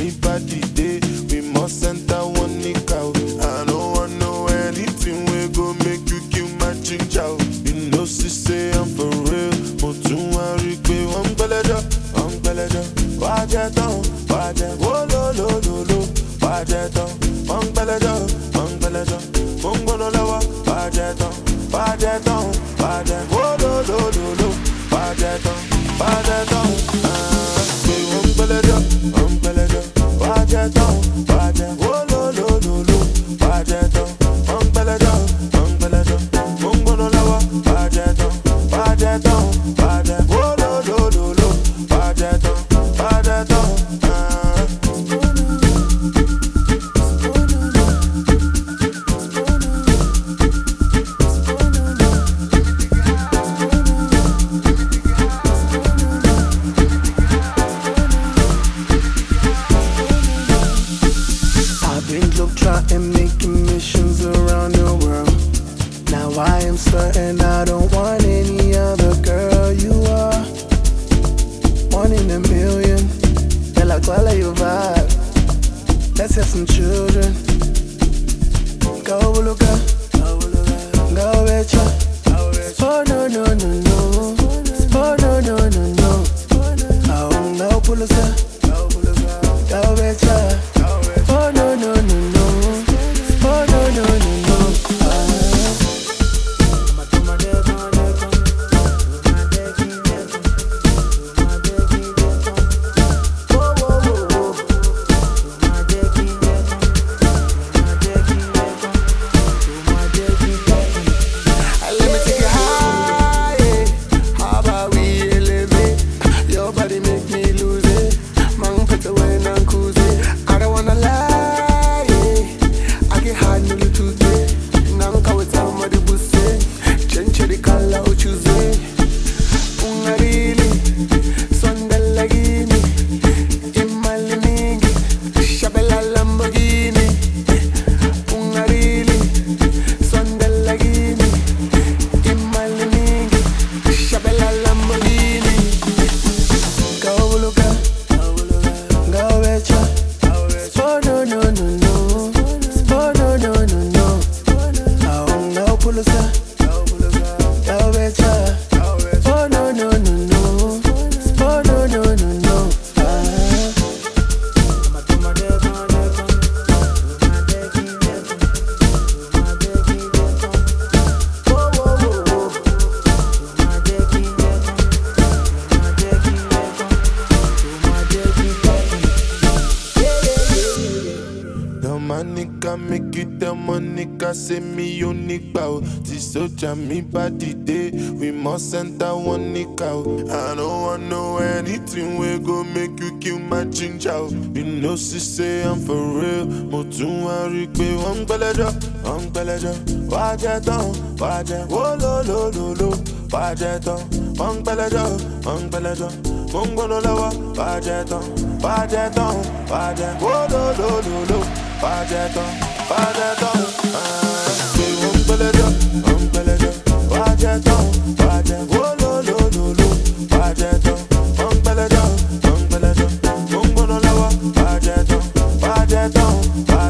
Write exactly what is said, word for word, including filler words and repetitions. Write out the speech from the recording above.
me body day. We must enter one nick out. I don't want know anything we go make you kill my ginger. You know she say I'm for real. Mo tún wá rí pé wọ́n ń gbẹ́lẹ́jọ́, wọ́n ń gbẹ́lẹ́jọ́. Wá jẹ́ tán, wá jẹ́ wó ló ló ló ló. Wá jẹ́ tán, wọ́n ń gbẹ́lẹ́jọ́, wọ́n ń gbẹ́lẹ́jọ́. Mo ń gbóná lọ́wọ́, wá jẹ́ tán, wá jẹ́ tán, wá jẹ́ wó ló ló ló ló. Wá jẹ́ tán, wá jẹ́ tán. Pé wọ́n ń gbẹ́lẹ́jọ́, wọ́n ń gbẹ́lẹ́jọ́. Wá jẹ́ tán, wá jẹ́ wó ló ló ló ló. Wá jẹ́ tán, wọ́n ń gbẹ́lẹ́jọ́, wọ́n ń gbẹ́lẹ́jọ́. Mo ń gbóná lọ́wọ́, wá jẹ́ tán, wá jẹ́ tán, wá jẹ́ wó ló ló ló ló. Wá jẹ́ tán, wá jẹ́ tán. Trying making missions around the world. Now I am certain I don't want any other girl. You are one in a million. They're like, well, your vibe. Let's have some children. Go look up, go betcha. Oh no no no no. Oh no no no no. Oh no, pull us up. Go betcha. Oh no no no no. Oh no no no no. Let me take you high, yeah. How about we elevate? Your body make me lose it. Man, put away and cruise it. I don't wanna lie, yeah. I get hard no little day. Now I'm with somebody who say, change the color or choose it. Una really, Sondalagini, Imaliningi, Shabella Lamborghini. Una really, Sondalagini, Imaliningi, Shabella Lamborghini. Go look up, go betcha. Oh no no no no. Oh no no no no. Oh no, pull us up. Go betcha. Oh no no no no. Oh no no no no. Dominica make you the Monica say me unique bow. This soldier me body day. We must enter one nick out. I don't want know anything we go make you kill my ginger. You know she say I'm for real. Mo tún wá rí pé wọ́n ń gbẹ́lẹ́jọ́, wọ́n ń gbẹ́lẹ́jọ́. Wá jẹ́ tán, wá jẹ́ wó ló ló ló ló. Wá jẹ́ tán, wọ́n ń gbẹ́lẹ́jọ́, wọ́n ń gbẹ́lẹ́jọ́. Mo ń gbóná lọ́wọ́, wá jẹ́ tán, wá jẹ́ tán, wá jẹ́ wó ló ló ló ló. Wá jẹ́ tán, wá jẹ́ tán. Pé wọ́n ń gbẹ́lẹ́jọ́, wọ́n ń gbẹ́lẹ́jọ́. Wá jẹ́ tán, wá jẹ́ wó ló ló ló ló. Wá jẹ́ tán, wọ́n ń gbẹ́lẹ́jọ́, wọ́n ń gbẹ́lẹ́jọ́. Mo ń gbóná lọ́wọ́, wá jẹ́ tán, wá jẹ́ tán, wá